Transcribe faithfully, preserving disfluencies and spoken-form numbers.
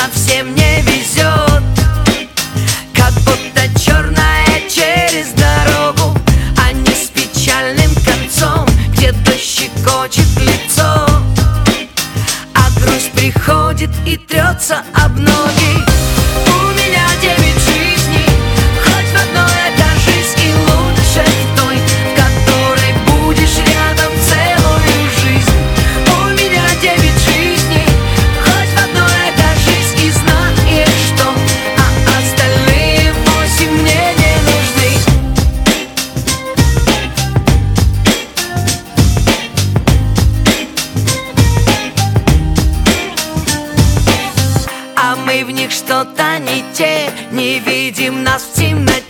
совсем не везет, как будто черная через дорогу, а не с печальным концом, где дождь щекочет лицо, а грусть приходит и трется об ноги. У меня девять жизней, хоть в одной эта жизнь и лучше той, в которой будешь рядом целую жизнь. У меня девять жизней, хоть в одной эта жизнь, и знаешь что, а остальные восемь мне не нужны. А мы в них что-то не те, не видим нас в темноте.